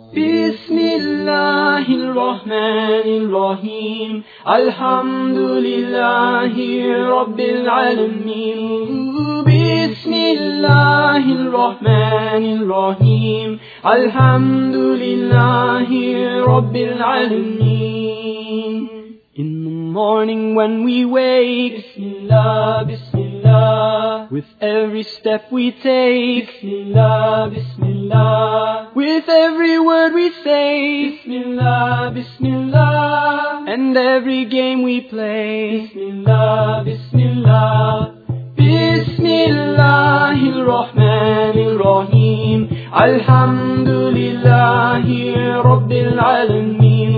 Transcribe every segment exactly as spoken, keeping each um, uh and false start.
Bismillahir Rahmanir Rahim. Alhamdulillahi Rabbil Alameen. Bismillahir Rahmanir Rahim. Alhamdulillahi Rabbil Alameen. In the morning when we wake, Bismillah, Bismillah. With every step we take, Bismillah, Bismillah. With every word we say, Bismillah, Bismillah. And every game we play, Bismillah, Bismillah. Bismillahir Rahmanir Rahim. Alhamdulillahi Rabbil Alameen.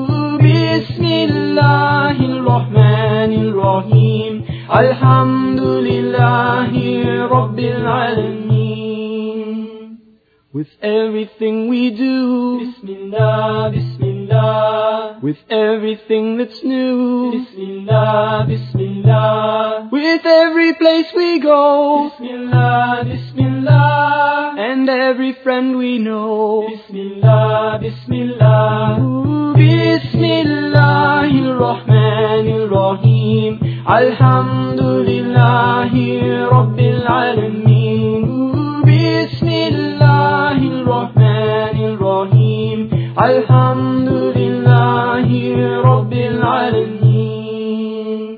Bismillahir Rahmanir Rahim. Alhamdulillahi Rabbil Alameen. With everything we do, Bismillah, Bismillah. With everything that's new, Bismillah, Bismillah. With every place we go, Bismillah, Bismillah. And every friend we know, Bismillah, Bismillah. Bismillahir Rahmanir Rahim. Alhamdulillahi Rabbil Alameen. Bismillahir Rahmanir Rahim. Alhamdulillahi Rabbil Alameen.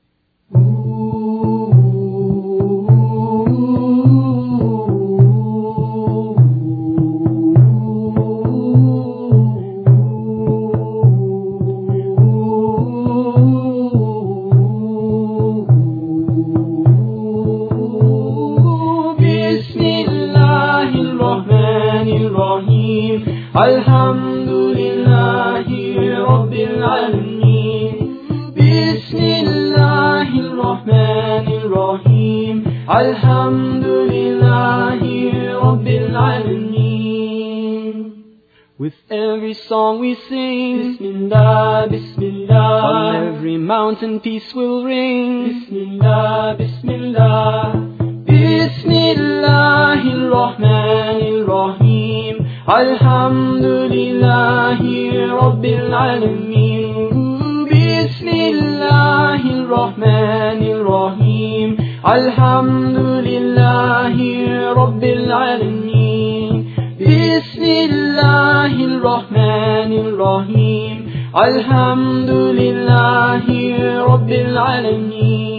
Bismillahir Rahmanir Rahim. Alhamdulillahi Rabbil Alameen. Bismillahir Rahmanir Rahim. Alhamdulillahi Rabbil Alameen. With every song we sing, Bismillah, Bismillah. On every mountain peace will ring, Bismillah, Bismillah. Bismillahir Rahmanir Rahim. Alhamdulillahi Rabbil Alameen. Bismillahir Rahmanir Rahim. Alhamdulillahi Rabbil Alameen. Bismillahir Rahmanir Rahim. Alhamdulillahi Rabbil Alameen.